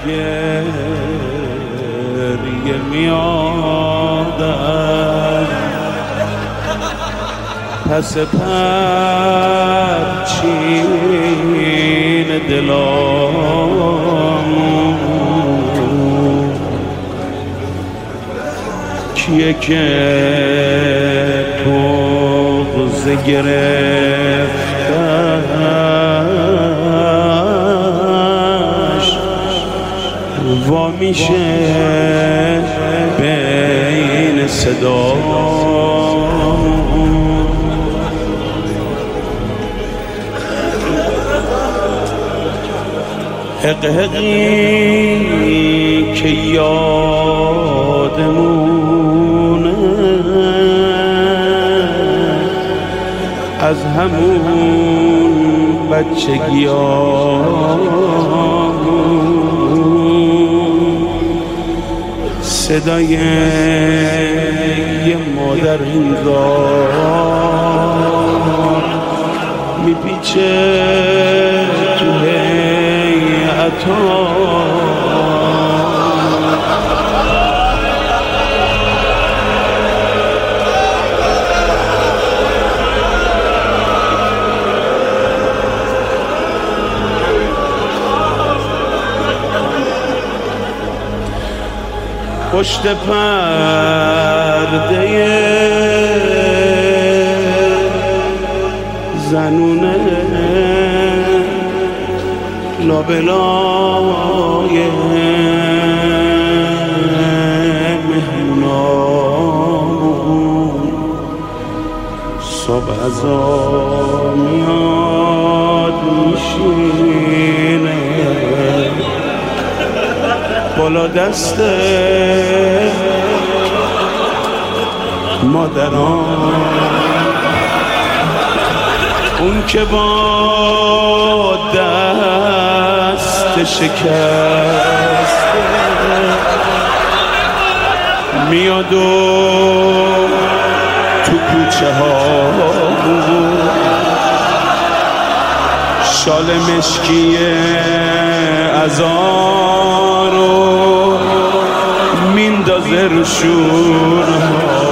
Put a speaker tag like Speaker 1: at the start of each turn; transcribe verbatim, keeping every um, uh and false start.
Speaker 1: گریه میادم پس پرچین دلامون کیه که بغض گرفتش وا میشه بین صدا حق حقی که یادمونه از همون بچگیامون صدای یه مادر هنگار میپیچه تو هیئتا پشت پرده زنونه لابلای مهمونامون صبح ازا میاد میشینه بالا دست مادران اون که با دست شکست میاد و تو کوچه ها شال مشکی ازارو میندازه روشون